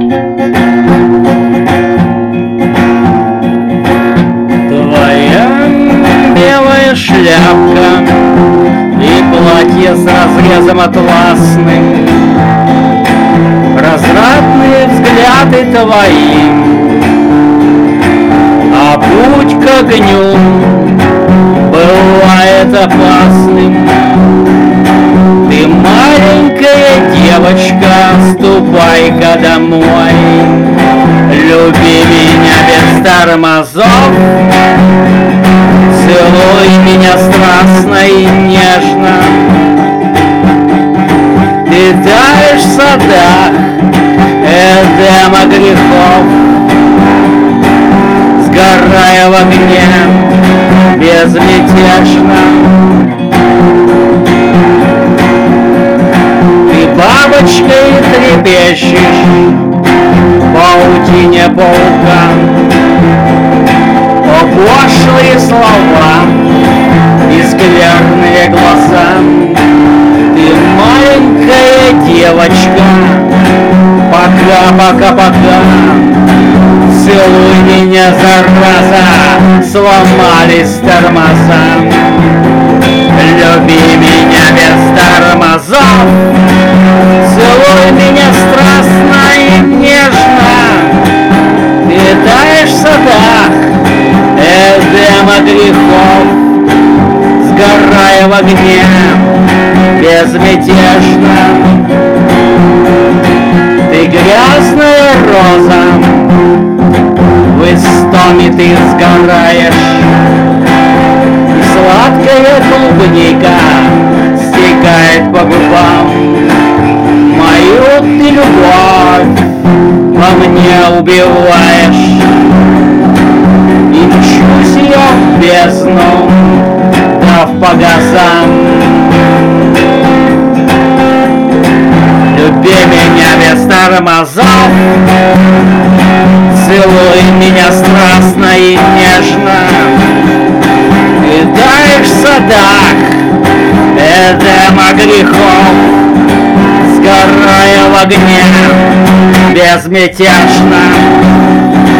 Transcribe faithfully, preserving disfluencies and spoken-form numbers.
Твоя белая шляпка и платье с разрезом атласным, развратные взгляды твои, а путь к огню бывает опасным. Ты маленькая девочка, ступай-ка домой, люби меня без тормозов, целуй меня страстно и нежно. Ты таешь в садах Эдема грехов, сгорая в огне безмятежно. Ты бабочкой трепещешь в паутине паука. О, пошлые слова и скверные глаза. Ты маленькая девочка, пока, пока, пока. Целуй меня, зараза, сломались тормоза. Люби меня без тормозов, целуй меня страстно и нежно. Ты таешь в садах Эдема грехов, сгорая в огне безмятежно. Ты грязная роза, в истоме ты сгораешь, и сладкая клубника стекает по губам. Мою ты любовь во мне убиваешь, и мчусь ее в бездну, дав по газам. Люби меня без тормозов, целуй меня страстно и нежно. Ты таешь в садах Эдема грехов, сгорая в огне безмятежно.